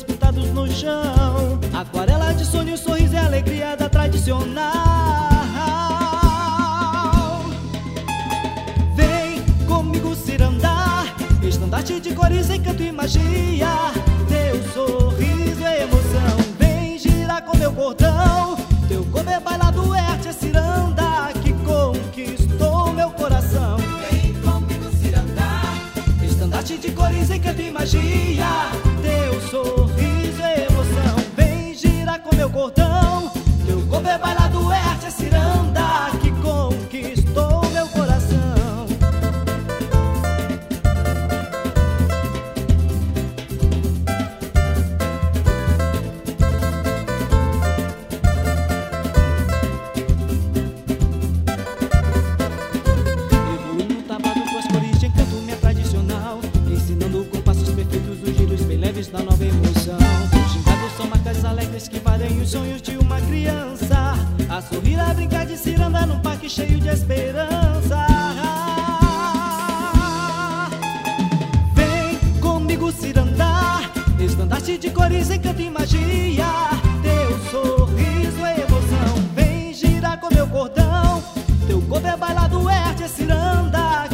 cores pintados no chão. Aquarela de sonho, sorriso e alegria da tradicional. Vem comigo cirandar, estandarte de cores, encanto e magia. Teu sorriso é emoção, vem girar com meu cordão. Teu corpo é bailado, é arte, é ciranda que conquistou meu coração. Vem comigo cirandar, Estandarte de cores, encanto e magia. Teu sorriso é emoção, vem girar com meu cordão. Teu corpo é bailado, é arte, é ciranda que conquistou meu coração. Evoluindo tapado com as cores de encanto minha tradicional, ensinando compassos perfeitos, os giros bem leves da nova emoção. Os gingados são marcas alegres que invadem os sonhos de uma criança, a sorrir, a brincar de ciranda num parque cheio de esperança. Vem comigo cirandar, estandarte de cores, encanto e magia. Teu sorriso é emoção, vem girar com meu cordão. Teu corpo é bailado, é arte, é ciranda